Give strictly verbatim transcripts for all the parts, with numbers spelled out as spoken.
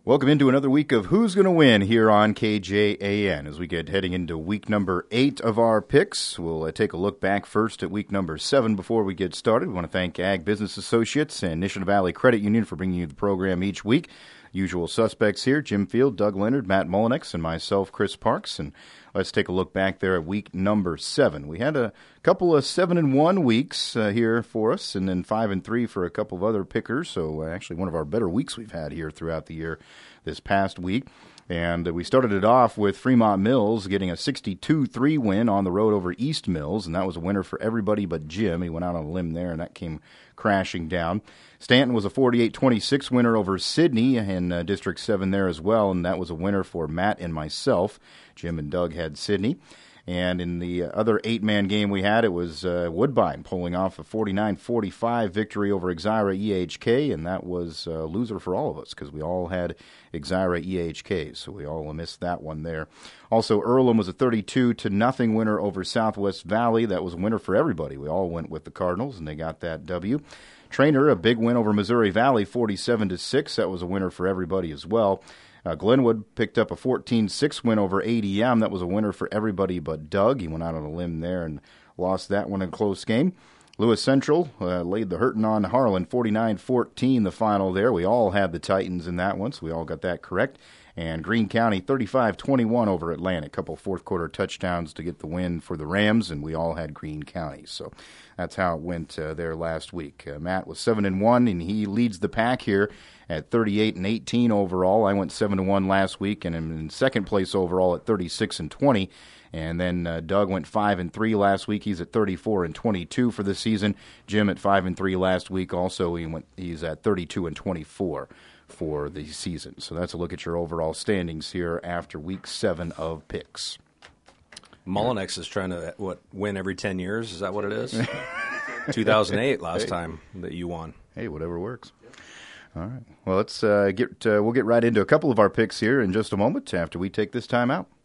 Welcome into another week of Who's Gonna Win here on K J A N. As we get heading into week number eight of our picks, we'll uh, take a look back first at week number seven before we get started. We want to thank Ag Business Associates and Nishnah Valley Credit Union for bringing you the program each week. Usual suspects here, Jim Field, Doug Leonard, Matt Mullinex, and myself, Chris Parks. And let's take a look back there at week number seven. We had a couple of seven and one weeks uh, here for us, and then five and three for a couple of other pickers. So uh, actually one of our better weeks we've had here throughout the year this past week. And uh, we started it off with Fremont Mills getting a sixty-two three win on the road over East Mills, and that was a winner for everybody but Jim. He went out on a limb there, and that came crashing down. Stanton was a forty-eight twenty-six winner over Sidney in uh, District seven there as well, and that was a winner for Matt and myself. Jim and Doug had Sidney. And in the other eight-man game we had, it was uh, Woodbine pulling off a forty-nine forty-five victory over Exira E H K, and that was a loser for all of us because we all had Exira E H K, so we all missed that one there. Also, Earlham was a thirty-two to nothing winner over Southwest Valley. That was a winner for everybody. We all went with the Cardinals, and they got that W. Trainer, a big win over Missouri Valley, forty-seven to six. That was a winner for everybody as well. Uh, Glenwood picked up a fourteen six win over A D M. That was a winner for everybody but Doug. He went out on a limb there and lost that one in a close game. Lewis Central uh, laid the hurting on Harlan, forty-nine fourteen the final there. We all had the Titans in that one, so we all got that correct. And Greene County, thirty-five twenty-one over Atlantic. A couple fourth-quarter touchdowns to get the win for the Rams, and we all had Greene County. So that's how it went uh, there last week. Uh, Matt was seven and one, and he leads the pack here at thirty-eight and eighteen overall. I went seven and one last week, and I'm in second place overall at thirty-six and twenty. And then uh, Doug went five and three last week. He's at thirty-four and twenty-two for the season. Jim at five and three last week. Also, he went. He's at thirty-two and twenty-four for the season. So that's a look at your overall standings here after week seven of picks. Mullinex is trying to what win every ten years. Is that what it is? two thousand eight last hey. time that you won. Hey, whatever works. All right. Well, let's uh, get. Uh, we'll get right into a couple of our picks here in just a moment after we take this time out.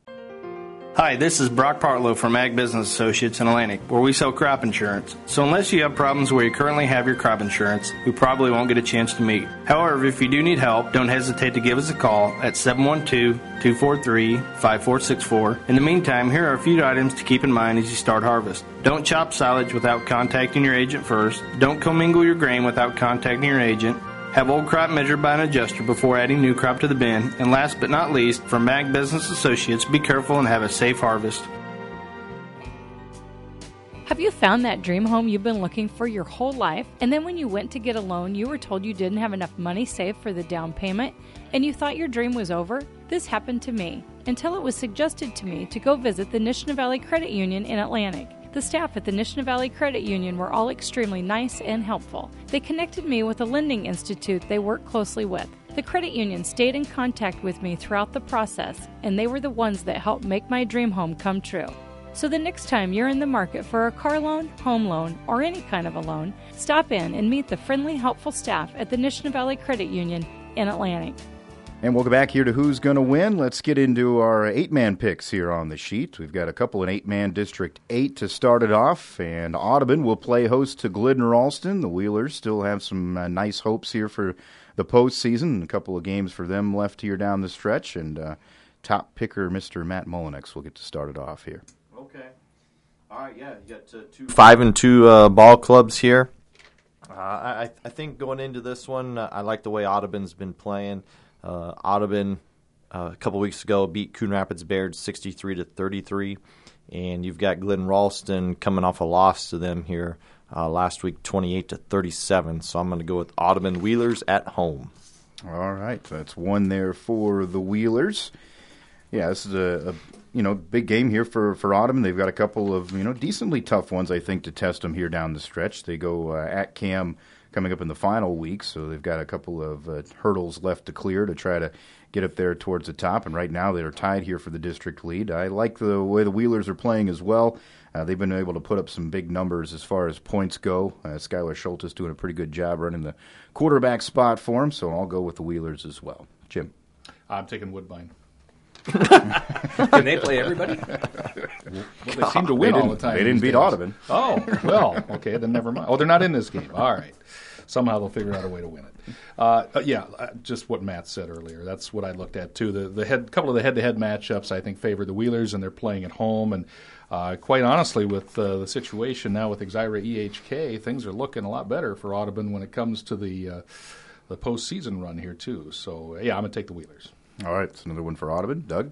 Hi, this is Brock Partlow from Ag Business Associates in Atlantic, where we sell crop insurance. So unless you have problems where you currently have your crop insurance, we probably won't get a chance to meet. However, if you do need help, don't hesitate to give us a call at seven one two, two four three, five four six four. In the meantime, here are a few items to keep in mind as you start harvest. Don't chop silage without contacting your agent first. Don't commingle your grain without contacting your agent. Have old crop measured by an adjuster before adding new crop to the bin. And last but not least, from Ag Business Associates, be careful and have a safe harvest. Have you found that dream home you've been looking for your whole life, and then when you went to get a loan, you were told you didn't have enough money saved for the down payment, and you thought your dream was over? This happened to me, until it was suggested to me to go visit the Nishnah Valley Credit Union in Atlantic. The staff at the Nishnah Valley Credit Union were all extremely nice and helpful. They connected me with a lending institute they work closely with. The credit union stayed in contact with me throughout the process, and they were the ones that helped make my dream home come true. So the next time you're in the market for a car loan, home loan, or any kind of a loan, stop in and meet the friendly, helpful staff at the Nishnah Valley Credit Union in Atlantic. And welcome back here to Who's Gonna Win. Let's get into our eight-man picks here on the sheet. We've got a couple in eight-man District eight to start it off, and Audubon will play host to Glidden Ralston. The Wheelers still have some uh, nice hopes here for the postseason. A couple of games for them left here down the stretch, and uh, top picker Mister Matt Mullinex will get to start it off here. Okay. All right, yeah, you got uh, two five and two uh, ball clubs here. Uh, I, I think going into this one, uh, I like the way Audubon's been playing. Uh, Audubon uh, a couple weeks ago beat Coon Rapids Baird sixty-three to thirty-three, and you've got Glidden Ralston coming off a loss to them here uh, last week, twenty-eight to thirty-seven. So I'm going to go with Audubon Wheelers at home. All right, that's one there for the Wheelers. Yeah, this is a, a you know big game here for for Audubon. They've got a couple of you know decently tough ones, I think, to test them here down the stretch. They go uh, at Cam coming up in the final week, so they've got a couple of uh, hurdles left to clear to try to get up there towards the top, and right now they're tied here for the district lead. I like the way the Wheelers are playing as well. Uh, they've been able to put up some big numbers as far as points go. Uh, Skylar Schultz is doing a pretty good job running the quarterback spot for him, so I'll go with the Wheelers as well. Jim? I'm taking Woodbine. Can they play everybody? Well, they seem to win all the time. They didn't beat days. Audubon. Oh, well, okay, then never mind. Oh, they're not in this game. All right. somehow they'll figure out a way to win it. Uh, uh, yeah, uh, just what Matt said earlier. That's what I looked at too. The the head couple of the head-to-head matchups I think favor the Wheelers, and they're playing at home. And uh, quite honestly, with uh, the situation now with Exira E H K, things are looking a lot better for Audubon when it comes to the uh, the postseason run here too. So yeah, I'm gonna take the Wheelers. All right, it's another one for Audubon. Doug?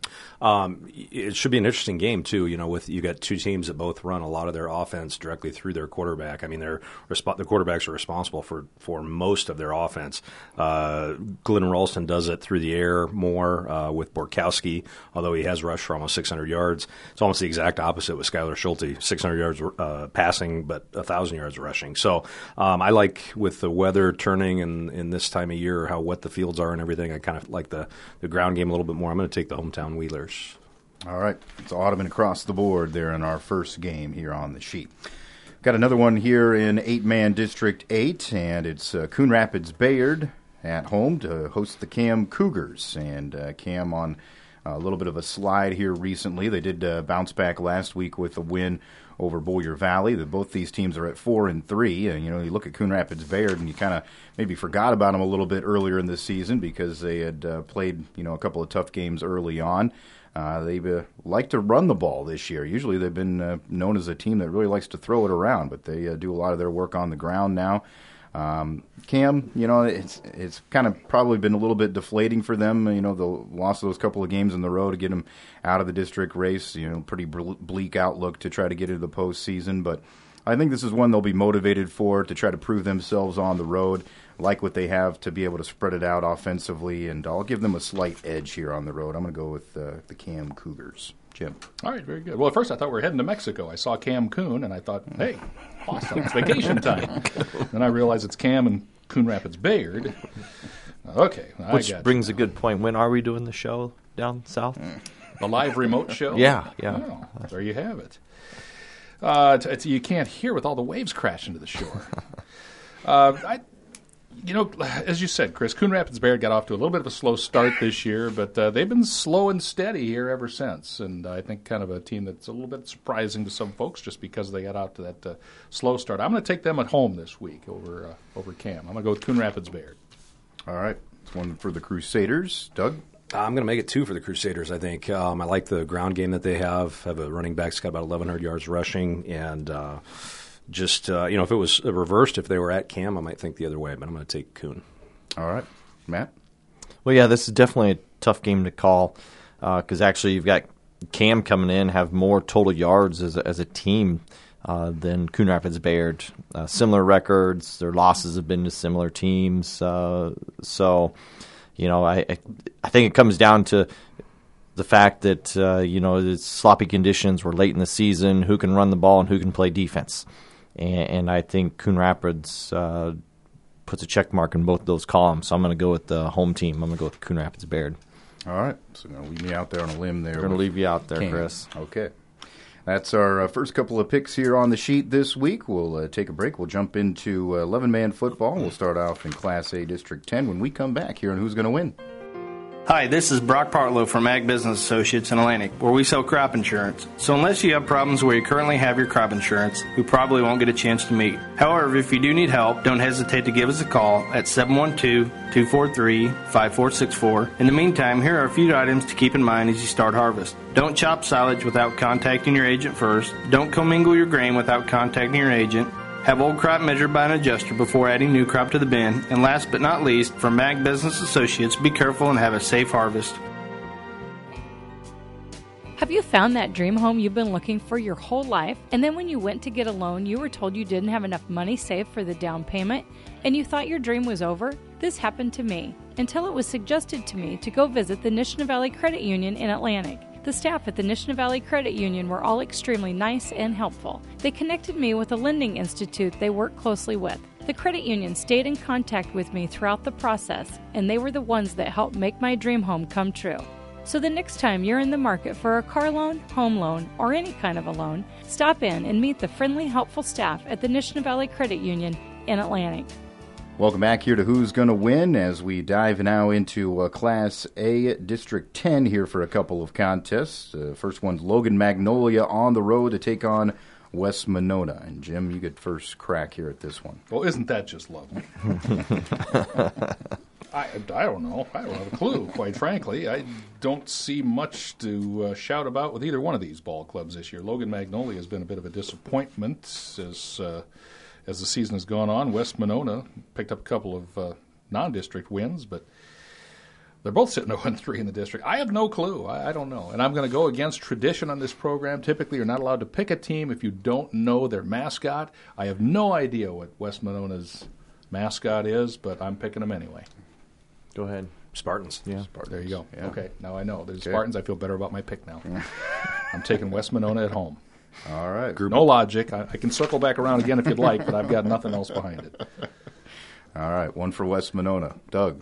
Um, it should be an interesting game too. You know, with you got two teams that both run a lot of their offense directly through their quarterback. I mean, they're resp- the quarterbacks are responsible for, for most of their offense. Uh, Glenn Ralston does it through the air more uh, with Borkowski, although he has rushed for almost six hundred yards. It's almost the exact opposite with Skylar Schulte, six hundred yards uh, passing, but one thousand yards rushing. So um, I like, with the weather turning and in this time of year, how wet the fields are and everything, I kind of like the, the ground game a little bit more. I'm going to take the hometown Wheelers. All right. It's Audubon across the board there in our first game here on the sheet. Got another one here in eight-man District eight, and it's uh, Coon Rapids Bayard at home to host the Cam Cougars. And uh, Cam on a little bit of a slide here recently. They did uh, bounce back last week with a win over Boyer Valley. The, both these teams are at four and three. And you know, you look at Coon Rapids Bayard, and you kind of maybe forgot about them a little bit earlier in the season because they had uh, played you know a couple of tough games early on. Uh, they uh, like to run the ball this year. Usually they've been uh, known as a team that really likes to throw it around, but they uh, do a lot of their work on the ground now. Um, Cam, you know, it's it's kind of probably been a little bit deflating for them. You know, the loss of those couple of games in the row to get them out of the district race. You know, pretty bleak outlook to try to get into the postseason. But I think this is one they'll be motivated for, to try to prove themselves on the road, like what they have, to be able to spread it out offensively. And I'll give them a slight edge here on the road. I'm going to go with uh, the Cam Cougars. Jim. All right, very good. Well, at first I thought we were heading to Mexico. I saw Cam Coon, and I thought, hey, awesome, it's vacation time. Then I realized it's Cam and Coon Rapids Bayard. Okay, I Which got brings you. a good point. When are we doing the show down south? The live remote show? Yeah, yeah. Oh, there you have it. Uh, it's, it's, you can't hear with all the waves crashing to the shore. uh, I, you know, as you said, Chris, Coon Rapids Bayard got off to a little bit of a slow start this year, but uh, they've been slow and steady here ever since. And I think kind of a team that's a little bit surprising to some folks just because they got out to that uh, slow start. I'm going to take them at home this week over uh, over Cam. I'm going to go with Coon Rapids Bayard. All right. It's one for the Crusaders. Doug? I'm going to make it two for the Crusaders, I think. Um, I like the ground game that they have. Have a running back that's got about eleven hundred yards rushing. And uh, just, uh, you know, if it was reversed, if they were at Cam, I might think the other way. But I'm going to take Coon. All right. Matt? Well, yeah, this is definitely a tough game to call because uh, actually you've got Cam coming in, have more total yards as a, as a team uh, than Coon Rapids Bayard. Uh, similar records. Their losses have been to similar teams. Uh, so... You know, I I think it comes down to the fact that, uh, you know, it's sloppy conditions. We're late in the season. Who can run the ball and who can play defense? And, and I think Coon Rapids uh, puts a check mark in both of those columns. So I'm going to go with the home team. I'm going to go with Coon Rapids Bayard. All right. So you're going to leave me out there on a limb there. We're going to leave you out there, Cam. Chris. Okay. That's our uh, first couple of picks here on the sheet this week. We'll uh, take a break. We'll jump into uh, eleven-man football. We'll start off in Class A District ten when we come back here on Who's Going to Win. Hi, this is Brock Partlow from Ag Business Associates in Atlantic, where we sell crop insurance. So unless you have problems where you currently have your crop insurance, we probably won't get a chance to meet. However, if you do need help, don't hesitate to give us a call at seven one two, two four three, five four six four. In the meantime, here are a few items to keep in mind as you start harvest. Don't chop silage without contacting your agent first. Don't commingle your grain without contacting your agent. Have old crop measured by an adjuster before adding new crop to the bin. And last but not least, from Ag Business Associates, be careful and have a safe harvest. Have you found that dream home you've been looking for your whole life, and then when you went to get a loan, you were told you didn't have enough money saved for the down payment, and you thought your dream was over? This happened to me, until it was suggested to me to go visit the Nishna Valley Credit Union in Atlantic. The staff at the Nishna Valley Credit Union were all extremely nice and helpful. They connected me with a lending institute they work closely with. The credit union stayed in contact with me throughout the process, and they were the ones that helped make my dream home come true. So the next time you're in the market for a car loan, home loan, or any kind of a loan, stop in and meet the friendly, helpful staff at the Nishna Valley Credit Union in Atlantic. Welcome back here to Who's Going to Win as we dive now into uh, Class A District ten here for a couple of contests. Uh, first one's Logan Magnolia on the road to take on West Monona. And, Jim, you get first crack here at this one. Well, isn't that just lovely? I, I don't know. I don't have a clue, quite frankly. I don't see much to uh, shout about with either one of these ball clubs this year. Logan Magnolia has been a bit of a disappointment as uh, as the season has gone on. West Monona picked up a couple of uh, non-district wins, but they're both sitting oh and three in the district. I have no clue. I, I don't know. And I'm going to go against tradition on this program. Typically, you're not allowed to pick a team if you don't know their mascot. I have no idea what West Monona's mascot is, but I'm picking them anyway. Go ahead. Spartans. Yeah. Spartans. There you go. Yeah. Okay, now I know. There's Okay. Spartans. I feel better about my pick now. I'm taking West Monona at home. All right. No logic. I, I can circle back around again if you'd like, but I've got nothing else behind it. All right, one for West Monona. Doug.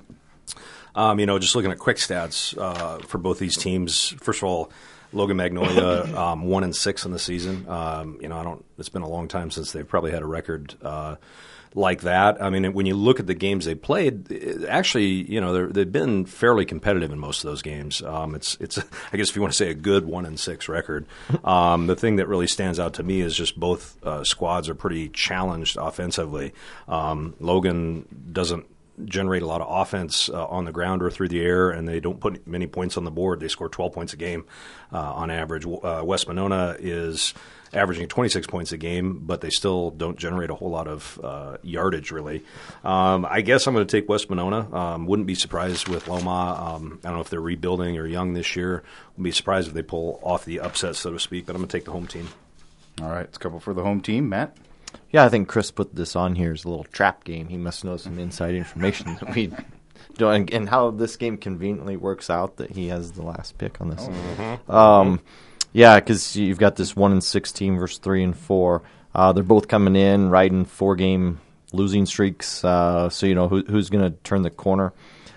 Um, you know, just looking at quick stats uh, for both these teams. First of all, Logan Magnolia um, one and six in the season. Um, you know, I don't. It's been a long time since they've probably had a record uh, like that. I mean, when you look at the games they played, it, actually, you know, they've been fairly competitive in most of those games. Um, it's, it's, I guess, if you want to say a good one and six record. Um, the thing that really stands out to me is just both uh, squads are pretty challenged offensively. Um, Logan doesn't generate a lot of offense uh, on the ground or through the air, and they don't put many points on the board. They score twelve points a game uh, on average. Uh, West Monona is averaging twenty-six points a game, but they still don't generate a whole lot of uh, yardage, really. Um, I guess I'm going to take West Monona. Um, wouldn't be surprised with Loma. Um, I don't know if they're rebuilding or young this year. Wouldn't be surprised if they pull off the upset, so to speak, but I'm going to take the home team. All right, it's a couple for the home team. Matt? Yeah, I think Chris put this on here as a little trap game. He must know some inside information that we don't, and how this game conveniently works out that he has the last pick on this. Oh, Mm-hmm. Um, yeah, because you've got this one and six team versus three and four. Uh, they're both coming in riding four game losing streaks. Uh, so you know who, who's going to turn the corner.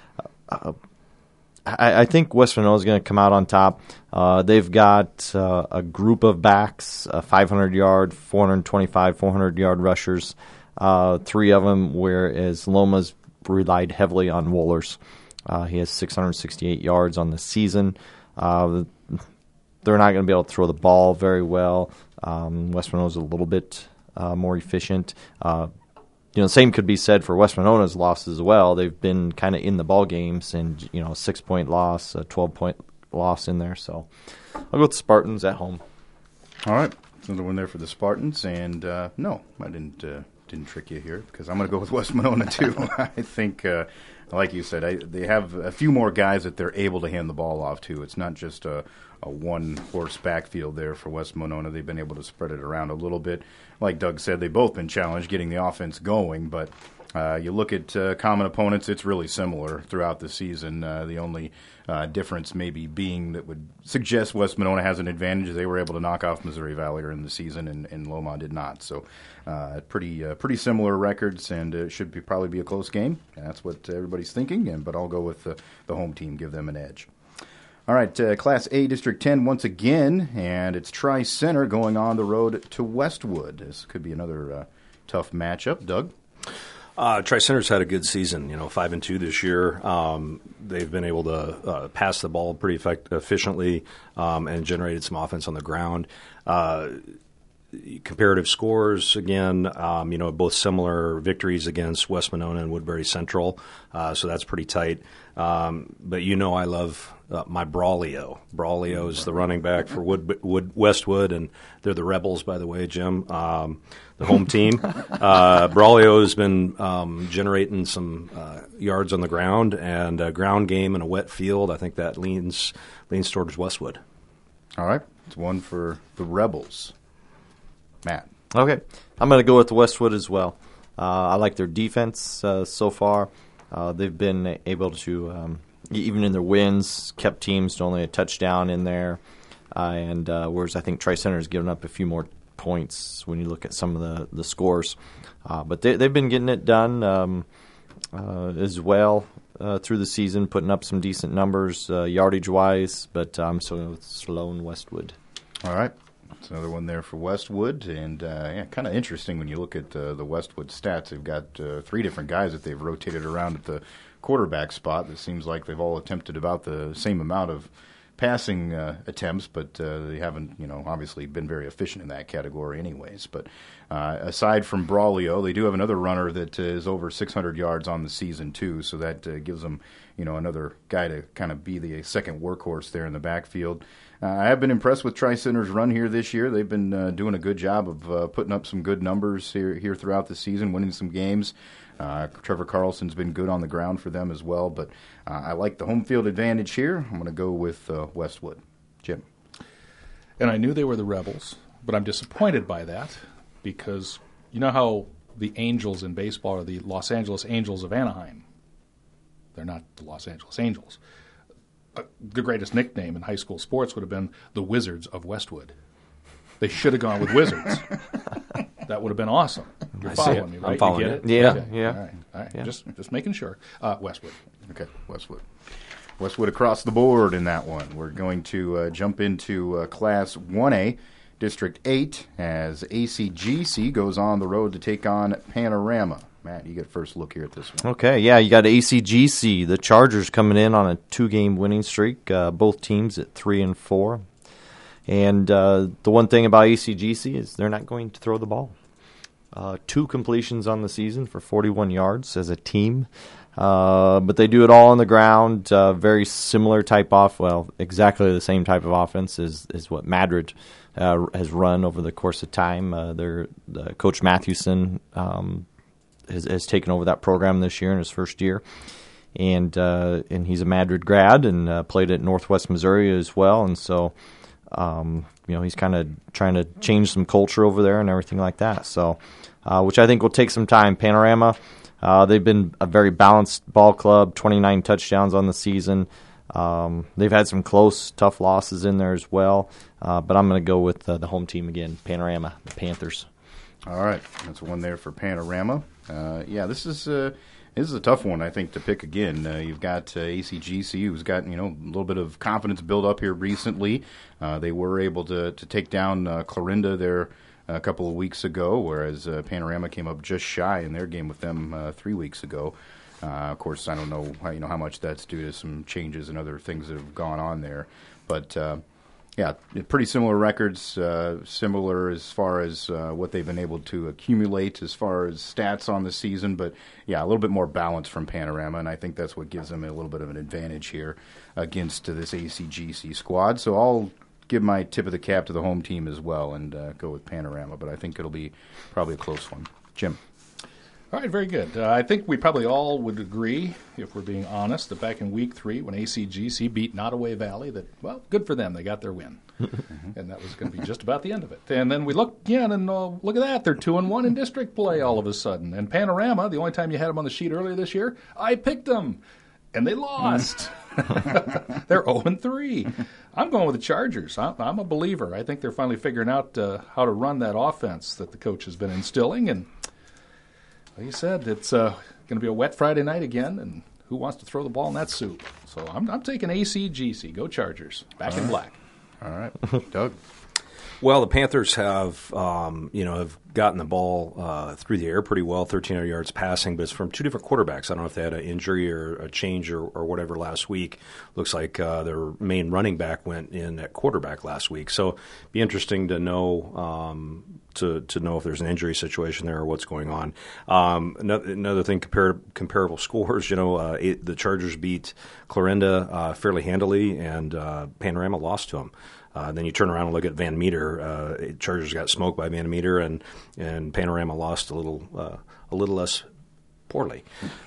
Uh, I, I think West Monona is going to come out on top. Uh, they've got uh, a group of backs, uh, five hundred yard, four twenty-five, four hundred yard rushers, uh, three of them, whereas Loma's relied heavily on Wohlers. Uh, he has six hundred sixty-eight yards on the season. Uh, they're not going to be able to throw the ball very well. Um, West Monona's a little bit uh, more efficient. Uh, You know, the same could be said for West Monona's losses as well. They've been kind of in the ball games, and you know, a six-point loss, a twelve-point loss in there. So I'll go with the Spartans at home. All right, another one there for the Spartans. And uh, no, I didn't uh, didn't trick you here because I'm going to go with West Monona too. I think, uh, like you said, I, they have a few more guys that they're able to hand the ball off to. It's not just a, a one-horse backfield there for West Monona. They've been able to spread it around a little bit. Like Doug said, they've both been challenged getting the offense going, but uh, you look at uh, common opponents, it's really similar throughout the season. Uh, the only uh, difference maybe being that would suggest West Monona has an advantage. They were able to knock off Missouri Valley in the season, and, and Loma did not. So uh, pretty uh, pretty similar records, and it should be probably be a close game. That's what everybody's thinking, and but I'll go with the, the home team, give them an edge. All right, uh, Class A, District ten once again, and it's Tri-Center going on the road to Westwood. This could be another uh, tough matchup. Doug? Uh, Tri-Center's had a good season, you know, five and two this year. Um, they've been able to uh, pass the ball pretty effect- efficiently um, and generated some offense on the ground. Uh, comparative scores, again, um, you know, both similar victories against West Monona and Woodbury Central, uh, so that's pretty tight. Um, but you know I love uh, my Braulio. Braulio is the running back for Wood, Wood, Westwood, and they're the Rebels, by the way, Jim, um, the home team. Uh, Braulio has been um, generating some uh, yards on the ground, and a ground game in a wet field. I think that leans leans towards Westwood. All right, it's one for the Rebels. Matt? Okay, I'm going to go with the Westwood as well. Uh, I like their defense uh, so far. Uh, they've been able to, um, even in their wins, kept teams to only a touchdown in there. Uh, and uh, whereas I think Tri-Center has given up a few more points when you look at some of the, the scores. Uh, but they, they've been getting it done um, uh, as well uh, through the season, putting up some decent numbers uh, yardage-wise. But I'm um, so with Sloan Westwood. All right. That's another one there for Westwood, and uh, yeah, kind of interesting when you look at uh, the Westwood stats. They've got uh, three different guys that they've rotated around at the quarterback spot. It seems like they've all attempted about the same amount of passing uh, attempts, but uh, they haven't, you know, obviously been very efficient in that category anyways. But uh, aside from Braulio, they do have another runner that is over six hundred yards on the season too, so that uh, gives them, you know, another guy to kind of be the second workhorse there in the backfield. Uh, I have been impressed with Tri-Center's run here this year. They've been uh, doing a good job of uh, putting up some good numbers here, here throughout the season, winning some games. Uh, Trevor Carlson's been good on the ground for them as well, but uh, I like the home field advantage here. I'm going to go with uh, Westwood. Jim. And I knew they were the Rebels, but I'm disappointed by that because you know how the Angels in baseball are the Los Angeles Angels of Anaheim. They're not the Los Angeles Angels. Uh, the greatest nickname in high school sports would have been the Wizards of Westwood. They should have gone with Wizards. That would have been awesome. You're I following see me, it. right? I'm following you it. get it. Yeah, Okay. yeah. All right, all right. Yeah. Just, just making sure. Uh, Westwood. Okay, Westwood. Westwood across the board in that one. We're going to uh, jump into uh, Class one A, District eight, as A C G C goes on the road to take on Panorama. Matt, you get first look here at this one. Okay, yeah, you got A C G C. The Chargers coming in on a two-game winning streak. Uh, both teams at three and four. And uh, the one thing about A C G C is they're not going to throw the ball. Uh, two completions on the season for forty-one yards as a team. Uh, but they do it all on the ground. Uh, very similar type off, well, exactly the same type of offense as, as what Madrid uh, has run over the course of time. Uh, their uh, Coach Mathewson um, has, has taken over that program this year in his first year. And uh, and he's a Madrid grad and uh, played at Northwest Missouri as well. And so, um, you know, he's kind of trying to change some culture over there and everything like that. So, uh, which I think will take some time. Panorama, uh, they've been a very balanced ball club, twenty-nine touchdowns on the season. Um, they've had some close, tough losses in there as well. Uh, but I'm going to go with uh, the home team again, Panorama, the Panthers. All right, that's one there for Panorama. Uh, yeah, this is uh, this is a tough one, I think, to pick again. Uh, you've got uh, A C G C, who's got, you know, a little bit of confidence built up here recently. Uh, they were able to to take down uh, Clarinda there a couple of weeks ago, whereas uh, Panorama came up just shy in their game with them uh, three weeks ago. Uh, of course, I don't know how, you know how much that's due to some changes and other things that have gone on there, but. Uh, Yeah, pretty similar records, uh, similar as far as uh, what they've been able to accumulate as far as stats on the season. But, yeah, a little bit more balance from Panorama, and I think that's what gives them a little bit of an advantage here against this A C G C squad. So I'll give my tip of the cap to the home team as well and uh, go with Panorama, but I think it'll be probably a close one. Jim. All right, very good. Uh, I think we probably all would agree, if we're being honest, that back in week three when A C G C beat Nottoway Valley, that, well, good for them. They got their win. And that was going to be just about the end of it. And then we look again, and uh, look at that. They're two and one in district play all of a sudden. And Panorama, the only time you had them on the sheet earlier this year, I picked them. And they lost. They're oh and three. I'm going with the Chargers. I'm, I'm a believer. I think they're finally figuring out uh, how to run that offense that the coach has been instilling. And like you said, it's uh, going to be a wet Friday night again, and who wants to throw the ball in that soup? So I'm, I'm taking A C G C. Go Chargers. Back All in right. black. All right. Doug. Well, the Panthers have, um, you know, have gotten the ball uh, through the air pretty well, thirteen hundred yards passing, but it's from two different quarterbacks. I don't know if they had an injury or a change or, or whatever last week. Looks like uh, their main running back went in at quarterback last week. So it'd be interesting to know um, to to know if there's an injury situation there or what's going on. Um, another, another thing, compar- comparable scores. You know, uh, it, the Chargers beat Clarinda uh, fairly handily, and uh, Panorama lost to them. Uh, then you turn around and look at Van Meter. Uh, Chargers got smoked by Van Meter, and, and Panorama lost a little uh, a little less poorly.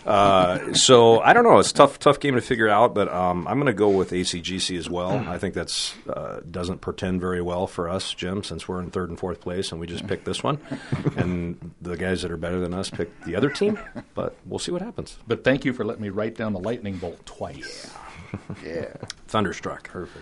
Uh, so I don't know. It's a tough tough game to figure out, but um, I'm going to go with A C G C as well. I think that's uh, doesn't portend very well for us, Jim, since we're in third and fourth place, and we just picked this one. And the guys that are better than us picked the other team, but we'll see what happens. But thank you for letting me write down the lightning bolt twice. Yeah. Thunderstruck. Perfect.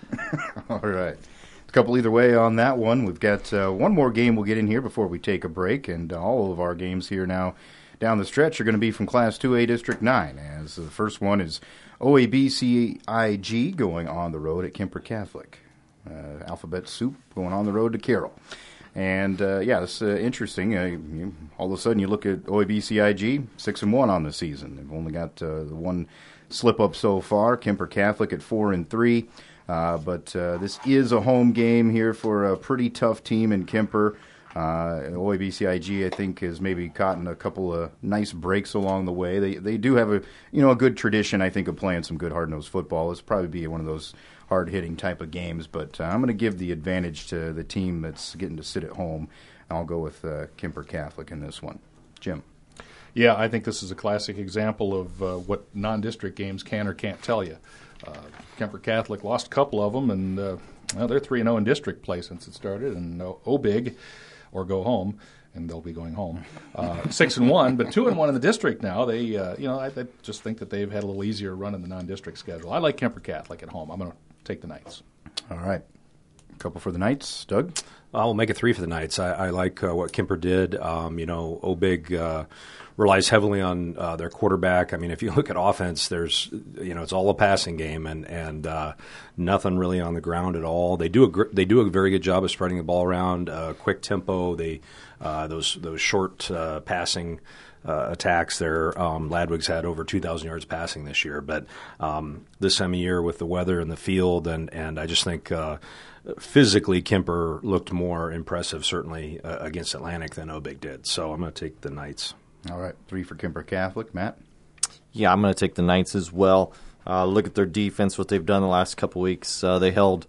All right. A couple either way on that one. We've got uh, one more game we'll get in here before we take a break, and uh, all of our games here now down the stretch are going to be from Class two A District nine, as the first one is O A B C I G going on the road at Kemper Catholic. Uh, Alphabet Soup going on the road to Carroll. And, uh, yeah, it's uh, interesting. Uh, you, all of a sudden you look at O A B C I G, six and one on the season. They've only got uh, the one slip-up so far. Kemper Catholic at four and three. Uh, but uh, this is a home game here for a pretty tough team in Kemper. Uh, O A B C I G, I think, has maybe caught in a couple of nice breaks along the way. They they do have a you know a good tradition, I think, of playing some good hard-nosed football. It's probably be one of those hard-hitting type of games, but uh, I'm going to give the advantage to the team that's getting to sit at home. I'll go with uh, Kemper Catholic in this one. Jim. Yeah, I think this is a classic example of uh, what non-district games can or can't tell you. Uh, Kemper Catholic lost a couple of them, and uh, well, they're three and oh in district play since it started, and uh, O-Big, or go home, and they'll be going home. Uh, six and one, but two and one in the district now. They, uh, you know, I, I just think that they've had a little easier run in the non-district schedule. I like Kemper Catholic at home. I'm going to take the Knights. All right, a couple for the Knights, Doug. I'll make it three for the Knights. I, I like uh, what Kemper did. Um, you know, O-Big uh, relies heavily on uh, their quarterback. I mean, if you look at offense, there's, you know, it's all a passing game and and uh, nothing really on the ground at all. They do a gr- they do a very good job of spreading the ball around, uh, quick tempo. They uh, those those short uh, passing uh, attacks there. Um, Ladwig's had over two thousand yards passing this year, but um, this time of year with the weather and the field, and and I just think. Uh, Physically, Kemper looked more impressive, certainly, uh, against Atlantic than O-Big did. So I'm going to take the Knights. All right, three for Kemper Catholic. Matt? Yeah, I'm going to take the Knights as well. Uh, look at their defense, what they've done the last couple weeks. Uh, they held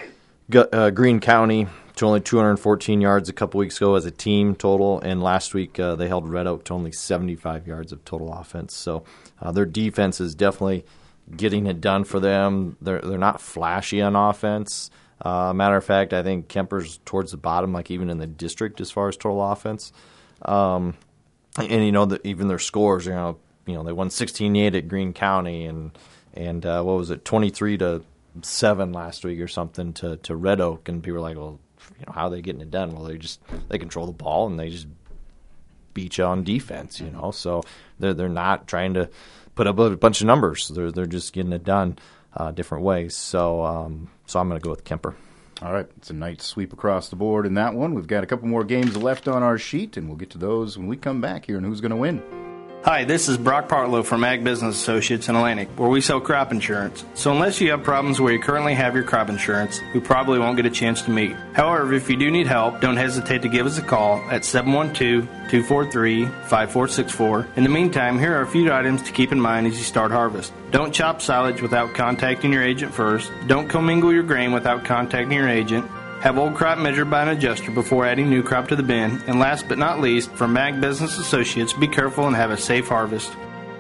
uh, Greene County to only two hundred fourteen yards a couple weeks ago as a team total, and last week uh, they held Red Oak to only seventy-five yards of total offense. So uh, their defense is definitely getting it done for them. They're they're not flashy on offense. Uh, matter of fact, I think Kemper's towards the bottom, like even in the district as far as total offense. Um, and you know, the, even their scores, you know, you know, they won sixteen eight at Greene County, and and uh, what was it, twenty-three to seven last week or something to, to Red Oak, and people were like, well, you know, how are they getting it done? Well, they just they control the ball and they just beat you on defense, you know. So they're they're not trying to put up a bunch of numbers. They're they're just getting it done. Uh, different ways. So um, so I'm going to go with Kemper. All right. It's a nice sweep across the board in that one. We've got a couple more games left on our sheet, and we'll get to those when we come back here and who's going to win. Hi, this is Brock Partlow from Ag Business Associates in Atlantic, where we sell crop insurance. So unless you have problems where you currently have your crop insurance, we probably won't get a chance to meet. However, if you do need help, don't hesitate to give us a call at seven one two, two four three, five four six four. In the meantime, here are a few items to keep in mind as you start harvest. Don't chop silage without contacting your agent first. Don't commingle your grain without contacting your agent. Have old crop measured by an adjuster before adding new crop to the bin. And last but not least, from Ag Business Associates, be careful and have a safe harvest.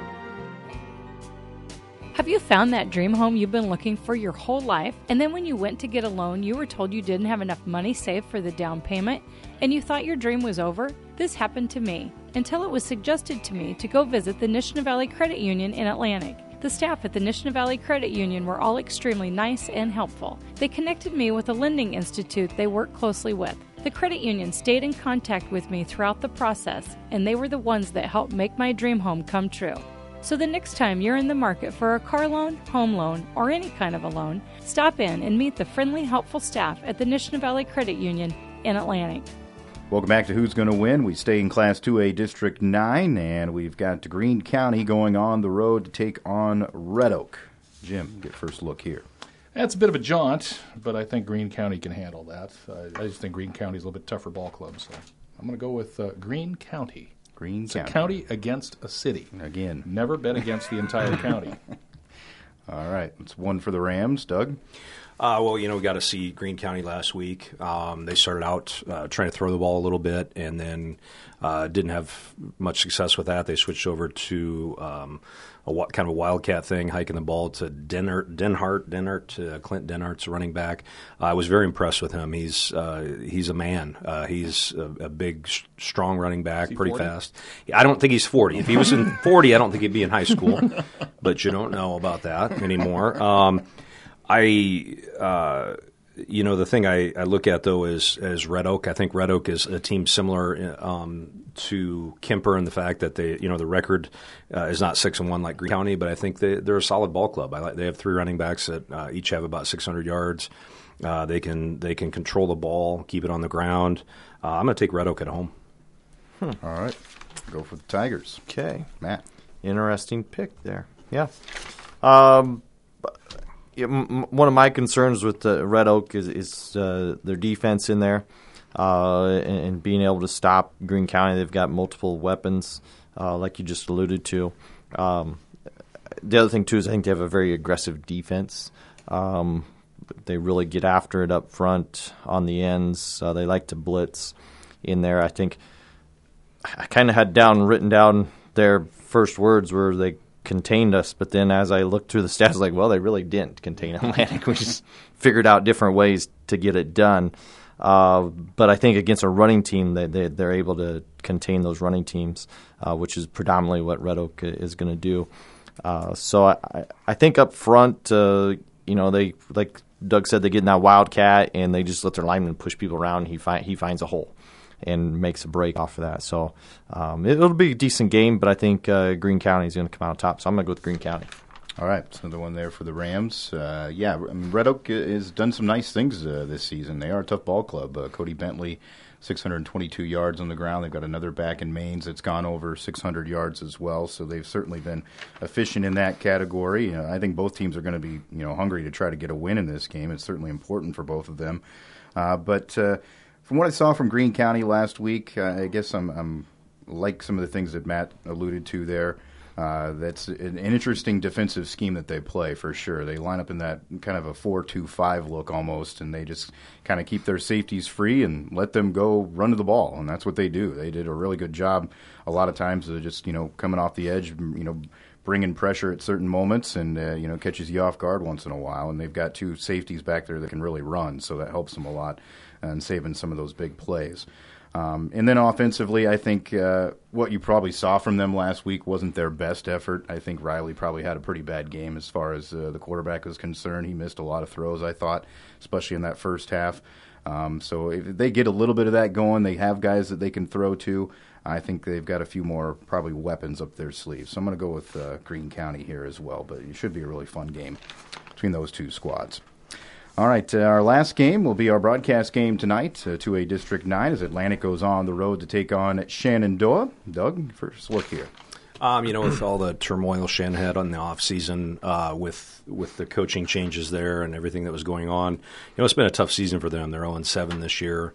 Have you found that dream home you've been looking for your whole life, and then when you went to get a loan, you were told you didn't have enough money saved for the down payment, and you thought your dream was over? This happened to me, until it was suggested to me to go visit the Nishna Valley Credit Union in Atlantic. The staff at the Nishna Valley Credit Union were all extremely nice and helpful. They connected me with a lending institute they work closely with. The credit union stayed in contact with me throughout the process, and they were the ones that helped make my dream home come true. So the next time you're in the market for a car loan, home loan, or any kind of a loan, stop in and meet the friendly, helpful staff at the Nishna Valley Credit Union in Atlantic. Welcome back to Who's Going to Win. We stay in Class two A District nine, and we've got Greene County going on the road to take on Red Oak. Jim, get first look here. That's a bit of a jaunt, but I think Greene County can handle that. I, I just think Greene County is a little bit tougher ball club, so I'm going to go with uh, Greene County. Greene it's County. a county against a city. Again. Never bet against the entire county. All right. It's one for the Rams. Doug? Uh, well, you know, we got to see Greene County last week. Um, they started out uh, trying to throw the ball a little bit and then uh, didn't have much success with that. They switched over to um, a kind of a wildcat thing, hiking the ball to Denhart, Denhart, Denhart, uh, Clint Denhart's running back. Uh, I was very impressed with him. He's uh, he's a man. Uh, he's a, a big, sh- strong running back, pretty forty? Fast. I don't think he's forty. If he was in forty, I don't think he'd be in high school. But you don't know about that anymore. Um, I, uh, you know, the thing I, I look at, though, is as Red Oak. I think Red Oak is a team similar um, to Kemper in the fact that they, you know, the record uh, is not six and one like Greene County, but I think they, they're a solid ball club. I like, they have three running backs that uh, each have about six hundred yards. Uh, they can they can control the ball, keep it on the ground. Uh, I'm going to take Red Oak at home. Hmm. All right, go for the Tigers. Okay, Matt. Interesting pick there. Yeah. Um. yeah, m- one of my concerns with uh, Red Oak is, is uh, their defense in there uh, and, and being able to stop Greene County. They've got multiple weapons, uh, like you just alluded to. Um, the other thing, too, is I think they have a very aggressive defense. Um, they really get after it up front on the ends. Uh, they like to blitz in there. I think I kind of had down written down their first words were they contained us, but then as I looked through the stats, like, well, they really didn't contain Atlantic. We just figured out different ways to get it done. Uh, but I think against a running team, they, they, they're able to contain those running teams, uh, which is predominantly what Red Oak is going to do. Uh, so I, I think up front, uh, you know, they like Doug said, they get in that wildcat and they just let their linemen push people around. And he find, he finds a hole and makes a break off of that. So um, it'll be a decent game, but I think uh, Greene County is going to come out on top. So I'm going to go with Greene County. All right, so the one there for the Rams. Uh, yeah, I mean, Red Oak has done some nice things uh, this season. They are a tough ball club. Uh, Cody Bentley, six hundred twenty-two yards on the ground. They've got another back in Maines that's gone over six hundred yards as well. So they've certainly been efficient in that category. Uh, I think both teams are going to be, you know, hungry to try to get a win in this game. It's certainly important for both of them. Uh, but uh, from what I saw from Greene County last week, uh, I guess I'm, I'm like some of the things that Matt alluded to there. Uh, that's an interesting defensive scheme that they play for sure. They line up in that kind of a four two five look almost, and they just kind of keep their safeties free and let them go run to the ball, and that's what they do. They did a really good job a lot of times of just, you know, coming off the edge, you know, bringing pressure at certain moments and, uh, you know, catches you off guard once in a while. And they've got two safeties back there that can really run, so that helps them a lot and saving some of those big plays. Um, and then offensively, I think uh, what you probably saw from them last week wasn't their best effort. I think Riley probably had a pretty bad game as far as uh, the quarterback was concerned. He missed a lot of throws, I thought, especially in that first half. Um, so if they get a little bit of that going, they have guys that they can throw to. I think they've got a few more probably weapons up their sleeves. So I'm going to go with uh, Greene County here as well, but it should be a really fun game between those two squads. All right, uh, our last game will be our broadcast game tonight, uh, two A District nine, as Atlantic goes on the road to take on Shenandoah. Doug, first look here. Um, you know, with all the turmoil Shen had on the off season, uh, with with the coaching changes there and everything that was going on, you know, it's been a tough season for them. They're oh and seven this year.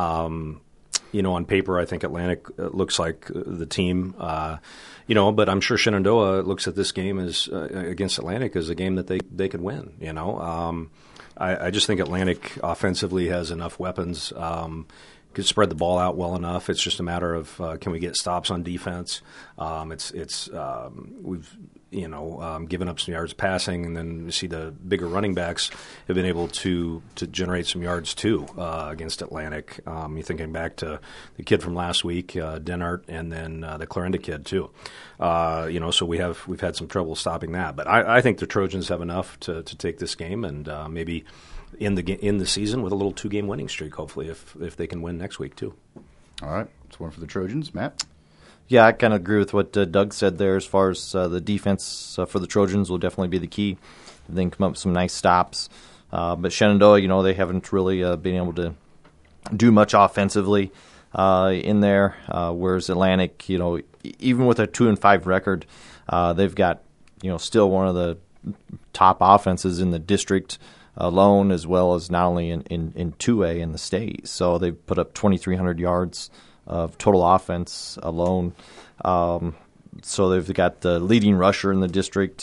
Um, you know, on paper, I think Atlantic looks like the team. Uh, you know, but I'm sure Shenandoah looks at this game as uh, against Atlantic as a game that they they could win. You know. Um, I, I just think Atlantic offensively has enough weapons, um, could spread the ball out well enough. It's just a matter of uh, can we get stops on defense. Um, it's it's um, we've you know um, given up some yards passing, and then you see the bigger running backs have been able to to generate some yards too uh, against Atlantic. Um, you're thinking back to the kid from last week, uh, Denart, and then uh, the Clarinda kid too. Uh, you know, so we have we've had some trouble stopping that, but I, I think the Trojans have enough to, to take this game and uh, maybe in the in the season with a little two game winning streak. Hopefully, if if they can win next week too. All right, it's one for the Trojans, Matt. Yeah, I kind of agree with what uh, Doug said there. As far as uh, the defense uh, for the Trojans will definitely be the key. Then come up with some nice stops, uh, but Shenandoah, you know, they haven't really uh, been able to do much offensively uh, in there. Uh, whereas Atlantic, you know, even with a two and five record, uh, they've got, you know, still one of the top offenses in the district alone, as well as not only in, in, in two A in the state. So they've put up twenty-three hundred yards of total offense alone. Um, so they've got the leading rusher in the district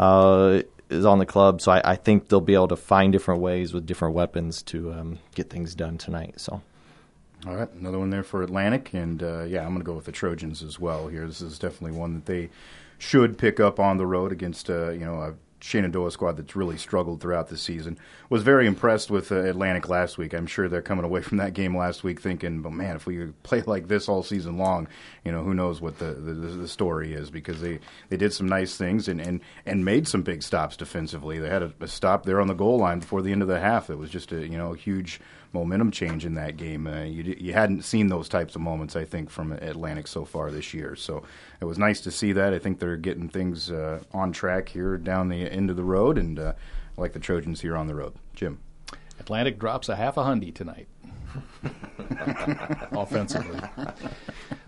uh, is on the club. So I, I think they'll be able to find different ways with different weapons to um, get things done tonight. So. All right, another one there for Atlantic, and uh, yeah, I'm going to go with the Trojans as well here. This is definitely one that they should pick up on the road against, uh, you know, a Shenandoah squad that's really struggled throughout the season. Was very impressed with uh, Atlantic last week. I'm sure they're coming away from that game last week thinking, "But man, if we play like this all season long, you know, who knows what the, the, the story is?" Because they, they did some nice things and, and, and made some big stops defensively. They had a, a stop there on the goal line before the end of the half. That was just a you know a huge momentum change in that game. Uh, you you hadn't seen those types of moments, I think, from Atlantic so far this year. So it was nice to see that. I think they're getting things uh, on track here down the end of the road, and uh, I like the Trojans here on the road. Jim. Atlantic drops a half a hundy tonight. Offensively.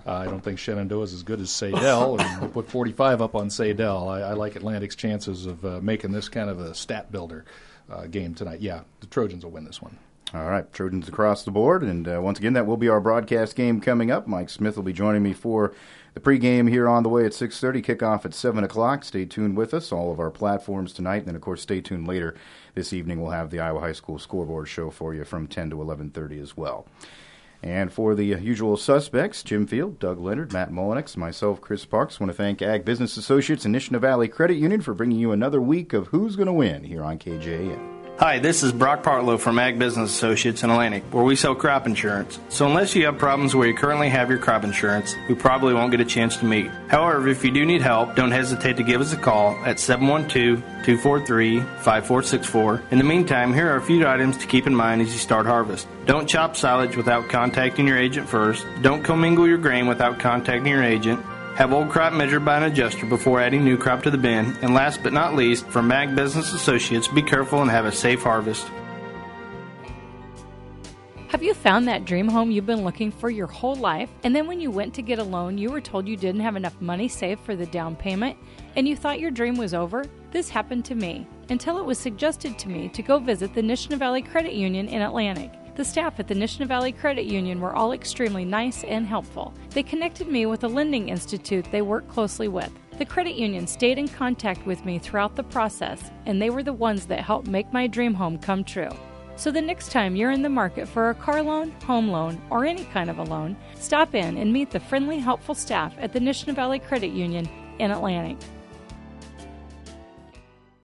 Uh, I don't think Shenandoah is as good as Saydell, and we'll put forty-five up on Saydell. I, I like Atlantic's chances of uh, making this kind of a stat builder uh, game tonight. Yeah, the Trojans will win this one. All right, Trojans across the board. And uh, once again, that will be our broadcast game coming up. Mike Smith will be joining me for the pregame here on the way at six thirty, kickoff at seven o'clock. Stay tuned with us, all of our platforms tonight. And then, of course, stay tuned later this evening. We'll have the Iowa High School scoreboard show for you from ten to eleven thirty as well. And for the usual suspects, Jim Field, Doug Leonard, Matt Mullenix, myself, Chris Parks, want to thank Ag Business Associates and Nishna Valley Credit Union for bringing you another week of Who's Going to Win here on K J A N. Hi, this is Brock Partlow from Ag Business Associates in Atlantic, where we sell crop insurance. So unless you have problems where you currently have your crop insurance, we probably won't get a chance to meet. However, if you do need help, don't hesitate to give us a call at seven one two, two four three, five four six four. In the meantime, here are a few items to keep in mind as you start harvest. Don't chop silage without contacting your agent first. Don't commingle your grain without contacting your agent. Have old crop measured by an adjuster before adding new crop to the bin. And last but not least, from Ag Business Associates, be careful and have a safe harvest. Have you found that dream home you've been looking for your whole life, and then when you went to get a loan, you were told you didn't have enough money saved for the down payment, and you thought your dream was over? This happened to me, until it was suggested to me to go visit the Nishna Valley Credit Union in Atlantic. The staff at the Nishna Valley Credit Union were all extremely nice and helpful. They connected me with a lending institute they work closely with. The credit union stayed in contact with me throughout the process, and they were the ones that helped make my dream home come true. So the next time you're in the market for a car loan, home loan, or any kind of a loan, stop in and meet the friendly, helpful staff at the Nishna Valley Credit Union in Atlantic.